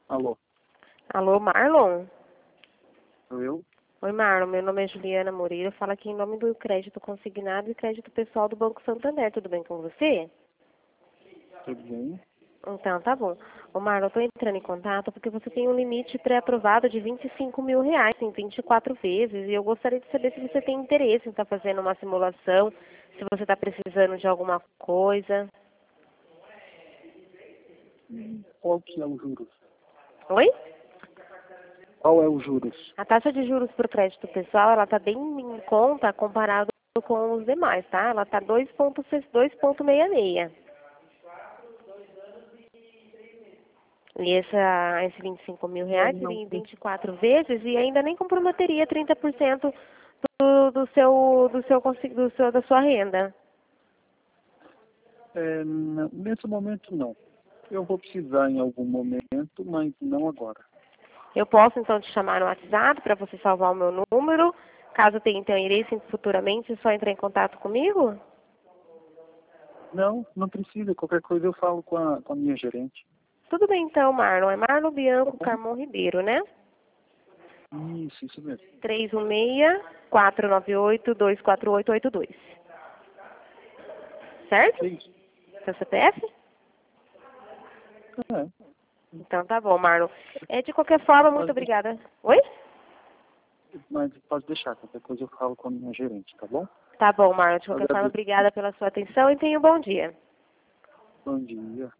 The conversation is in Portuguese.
Alô, Alô, Marlon? sou eu? Oi, Marlon. Meu nome é Juliana Moreira. Eu falo aqui em nome do crédito consignado e crédito pessoal do Banco Santander. Tudo bem com você? Tudo bem? Então, tá bom. Ô, Marlon, eu tô entrando em contato porque você tem um limite pré-aprovado de R$ 25.000 em 24 vezes. E eu gostaria de saber se você tem interesse em estar fazendo uma simulação, se você está precisando de alguma coisa. Qual que é o juros? Oi? Qual é o juros? A taxa de juros por crédito pessoal, ela está bem em conta comparado com os demais, tá? Ela está 2,66. E esse R$ 25.000 Não, seria em 24 vezes e ainda nem comprometeria 30% da sua renda. não, nesse momento não. Eu vou precisar em algum momento, mas não agora. Eu posso então te chamar no WhatsApp para você salvar o meu número. Caso tenha interesse futuramente, é só entrar em contato comigo? Não, não precisa. Qualquer coisa eu falo com a minha gerente. Tudo bem então, Marlon. É Marlon Tá Bianco bom? Carmon Ribeiro, né? Isso mesmo. 316-498-24882. Certo? É isso. Seu CPF? É, Então tá bom, Marlon. De qualquer forma, muito pode, obrigada. Oi? mas pode deixar. Qualquer coisa eu falo com a minha gerente, tá bom? Tá bom, Marlon. De qualquer forma, Agradeço. obrigada pela sua atenção e tenha um bom dia. Bom dia.